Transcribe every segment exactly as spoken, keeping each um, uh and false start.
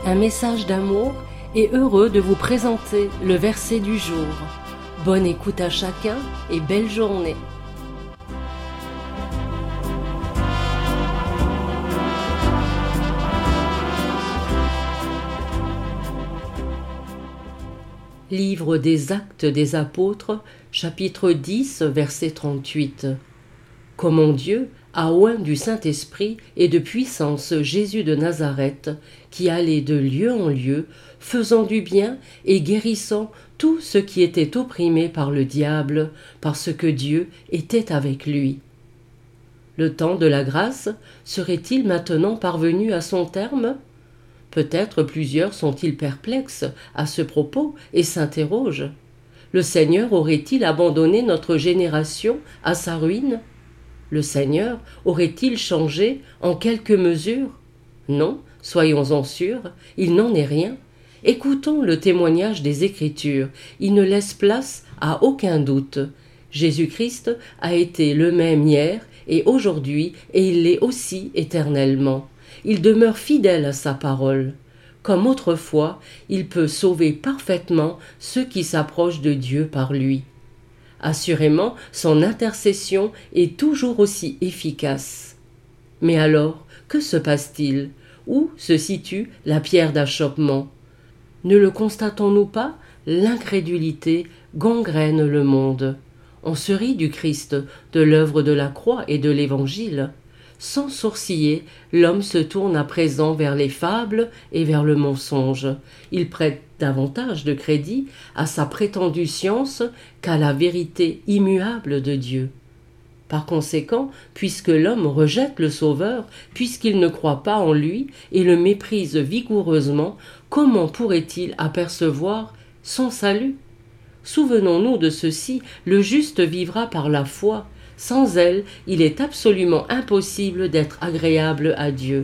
un message d'amour et heureux de vous présenter le verset du jour. Bonne écoute à chacun et belle journée. Livre des Actes des Apôtres, chapitre dix, verset trente-huit. Comment Dieu a oint du Saint-Esprit et de puissance Jésus de Nazareth, qui allait de lieu en lieu, faisant du bien et guérissant tout ce qui était opprimé par le diable, parce que Dieu était avec lui. Le temps de la grâce serait-il maintenant parvenu à son terme ? Peut-être plusieurs sont-ils perplexes à ce propos et s'interrogent. Le Seigneur aurait-il abandonné notre génération à sa ruine ? Le Seigneur aurait-il changé en quelque mesure ? Non, soyons-en sûrs, il n'en est rien. Écoutons le témoignage des Écritures, il ne laisse place à aucun doute. Jésus-Christ a été le même hier et aujourd'hui, et il l'est aussi éternellement. Il demeure fidèle à sa parole. Comme autrefois, il peut sauver parfaitement ceux qui s'approchent de Dieu par lui. Assurément, son intercession est toujours aussi efficace. Mais alors, que se passe-t-il ? Où se situe la pierre d'achoppement ? Ne le constatons-nous pas ? L'incrédulité gangrène le monde. On se rit du Christ, de l'œuvre de la croix et de l'Évangile. Sans sourciller, l'homme se tourne à présent vers les fables et vers le mensonge. Il prête davantage de crédit à sa prétendue science qu'à la vérité immuable de Dieu. Par conséquent, puisque l'homme rejette le Sauveur, puisqu'il ne croit pas en lui et le méprise vigoureusement, comment pourrait-il apercevoir son salut ? Souvenons-nous de ceci, le juste vivra par la foi. Sans elle, il est absolument impossible d'être agréable à Dieu.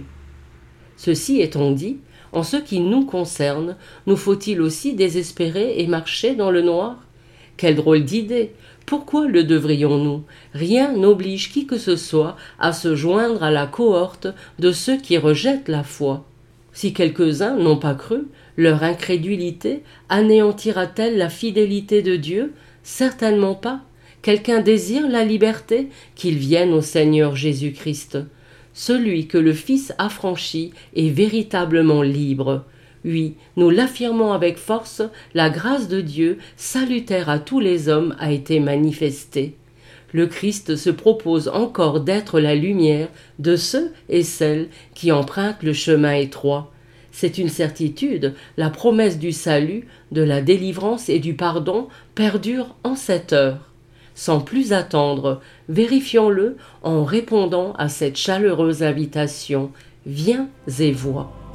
Ceci étant dit, en ce qui nous concerne, nous faut-il aussi désespérer et marcher dans le noir ? Quelle drôle d'idée ! Pourquoi le devrions-nous ? Rien n'oblige qui que ce soit à se joindre à la cohorte de ceux qui rejettent la foi. Si quelques-uns n'ont pas cru, leur incrédulité anéantira-t-elle la fidélité de Dieu ? Certainement pas. Quelqu'un désire la liberté, qu'il vienne au Seigneur Jésus-Christ. Celui que le Fils affranchit est véritablement libre. Oui, nous l'affirmons avec force, la grâce de Dieu, salutaire à tous les hommes, a été manifestée. Le Christ se propose encore d'être la lumière de ceux et celles qui empruntent le chemin étroit. C'est une certitude, la promesse du salut, de la délivrance et du pardon perdure en cette heure. Sans plus attendre, vérifions-le en répondant à cette chaleureuse invitation. Viens et vois.